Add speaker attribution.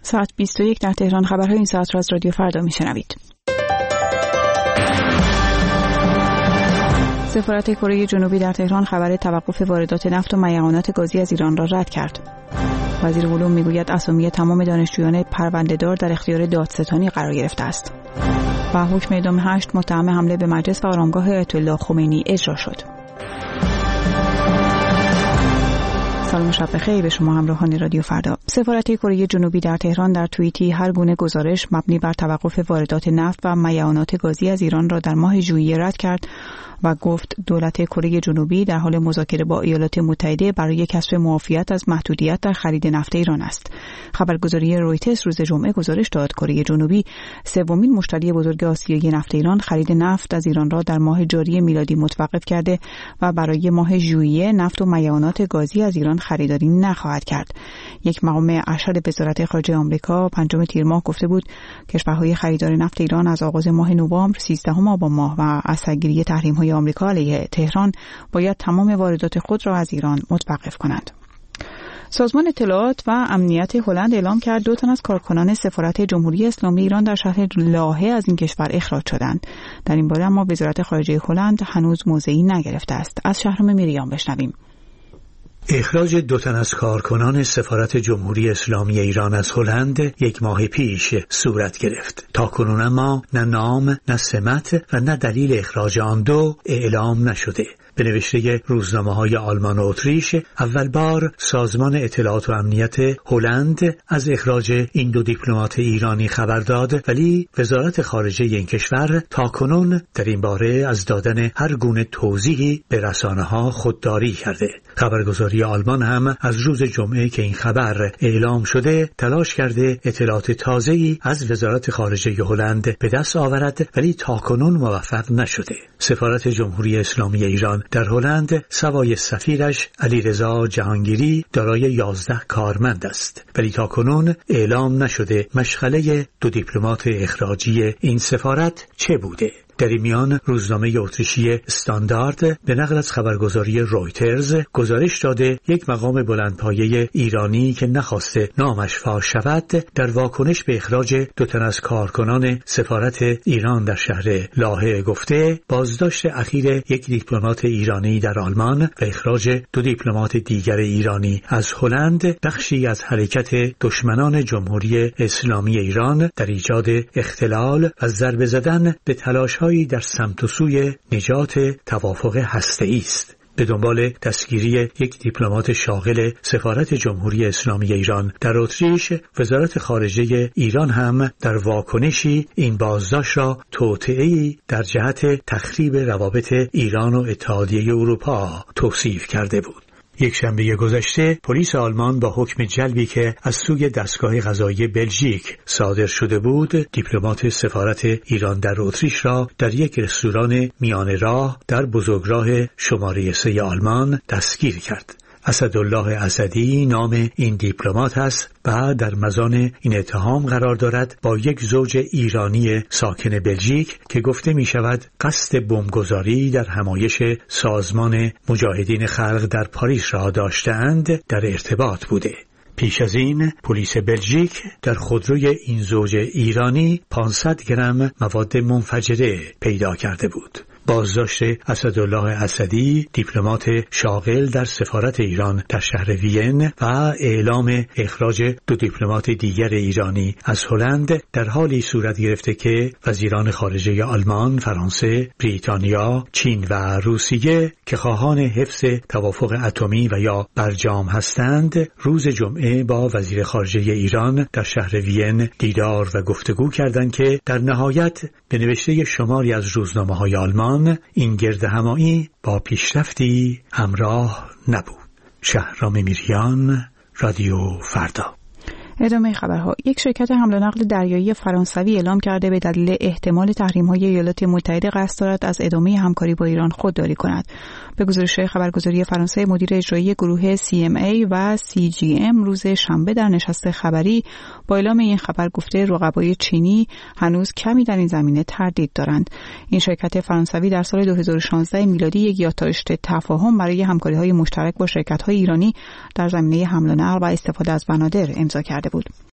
Speaker 1: ساعت 21 در تهران. خبرهای این ساعت را از رادیو فردا میشنوید. سفارت کره جنوبی در تهران خبر توقف واردات نفت و میعانات گازی از ایران را رد کرد. وزیر علوم میگوید اسامی تمام دانشجویان پرونده‌دار در اختیار دادستانی قرار گرفته است. و حکم اعدام 8 متهم حمله به مجلس و آرامگاه آیت الله خمینی اجرا شد. سلام شب بخیر به شما همراهان رادیو فردا. سفارت کره جنوبی در تهران در توییتی هر گونه گزارش مبنی بر توقف واردات نفت و میعانات گازی از ایران را در ماه ژوئیه رد کرد و گفت دولت کره جنوبی در حال مذاکره با ایالات متحده برای کسب معافیت از محدودیت در خرید نفت ایران است. خبرگزاری رویترز روز جمعه گزارش داد کره جنوبی سومین مشتری بزرگ آسیایی نفت ایران خرید نفت از ایران را در ماه جاری میلادی متوقف کرده و برای ماه ژوئیه نفت و میعانات گازی از ایران خریداری نخواهد کرد. یک مقام ارشد وزارت خارجه آمریکا 5 تیر ماه گفته بود کشورهای خریدار نفت ایران از آغاز ماه نوامبر 13 آبان ماه و از سرگیری تحریم‌های آمریکا علیه تهران باید تمام واردات خود را از ایران متوقف کنند. سازمان اطلاعات و امنیت هلند اعلام کرد 2 تن از کارکنان سفارت جمهوری اسلامی ایران در شهر لاهه از این کشور اخراج شدند. در این باره اما وزارت خارجه هلند هنوز موضعی نگرفته است. از شهرام میریان بشنویم.
Speaker 2: اخراج 2 تن از کارکنان سفارت جمهوری اسلامی ایران از هلند 1 ماه پیش صورت گرفت. تاکنون اما نه نام، نه سمت و نه دلیل اخراج آن 2 اعلام نشده. به نوشته روزنامه‌های آلمان و اتریش اول بار سازمان اطلاعات و امنیت هلند از اخراج این 2 دیپلمات ایرانی خبر داد، ولی وزارت خارجه این کشور تاکنون در این باره از دادن هر گونه توضیحی به رسانه‌ها خودداری کرده. خبرگزاری آلمان هم از روز جمعه که این خبر اعلام شده تلاش کرده اطلاعات تازه‌ای از وزارت خارجه هلند به دست آورد، ولی تاکنون موفق نشده. سفارت جمهوری اسلامی ایران در هلند سوای سفیرش علیرضا جهانگیری دارای 11 کارمند است، ولی تاکنون اعلام نشده مشغله 2 دیپلمات اخراجی این سفارت چه بوده. در این میان روزنامه اتریشی استاندارد به نقل از خبرگزاری رویترز گزارش داده یک مقام بلندپایه ایرانی که نخواسته نامش فاش شود در واکنش به اخراج 2 تن از کارکنان سفارت ایران در شهر لاهه گفته بازداشت اخیر 1 دیپلمات ایرانی در آلمان و اخراج 2 دیپلمات دیگر ایرانی از هلند بخشی از حرکت دشمنان جمهوری اسلامی ایران در ایجاد اختلال و ضربه زدن به تلاش‌های در سمت و سوی نجات توافق هسته‌ای است. به دنبال دستگیری 1 دیپلمات شاغل سفارت جمهوری اسلامی ایران در اتریش، وزارت خارجه ایران هم در واکنشی این بازداشت را توطئه‌ای در جهت تخریب روابط ایران و اتحادیه اروپا توصیف کرده بود. یک شنبه گذشته پلیس آلمان با حکم جلبی که از سوی دستگاه قضایی بلژیک صادر شده بود دیپلمات سفارت ایران در اتریش را در یک رستوران میان راه در بزرگراه شماره 3 آلمان دستگیر کرد. اسدالله اسدی نام این دیپلمات است و در مزان این اتهام قرار دارد با یک زوج ایرانی ساکن بلژیک که گفته می شود قصد بمبگذاری در همایش سازمان مجاهدین خلق در پاریس را داشتند در ارتباط بوده. پیش از این پلیس بلژیک در خودروی این زوج ایرانی 500 گرم مواد منفجره پیدا کرده بود. بازداشت اسدالله اسدی دیپلمات شاغل در سفارت ایران در شهر وین و اعلام اخراج 2 دیپلمات دیگر ایرانی از هلند در حالی صورت گرفته که وزیران خارجه آلمان، فرانسه، بریتانیا، چین و روسیه که خواهان حفظ توافق اتمی و یا برجام هستند روز جمعه با وزیر خارجه ایران در شهر وین دیدار و گفتگو کردند که در نهایت به نوشته شماری از روزنامه‌های آلمان این گردهمایی با پیشرفتی همراه نبود. شهرام میریان، رادیو فردا.
Speaker 1: ادامه خبرها. یک شرکت حمل و نقل دریایی فرانسوی اعلام کرده به دلیل احتمال تحریم‌های ایالات متحده قصد دارد از ادامه همکاری با ایران خودداری کند. به گزارش خبرگزاری فرانسه، مدیر اجرایی گروه CMA و CGM روز شنبه در نشست خبری با اعلام این خبر گفته رقبای چینی هنوز کمی در این زمینه تردید دارند. این شرکت فرانسوی در سال 2016 میلادی یک یادداشت تفاهم برای همکاری‌های مشترک با شرکت‌های ایرانی در زمینه حمل و نقل و استفاده از بنادر امضا کرده بود.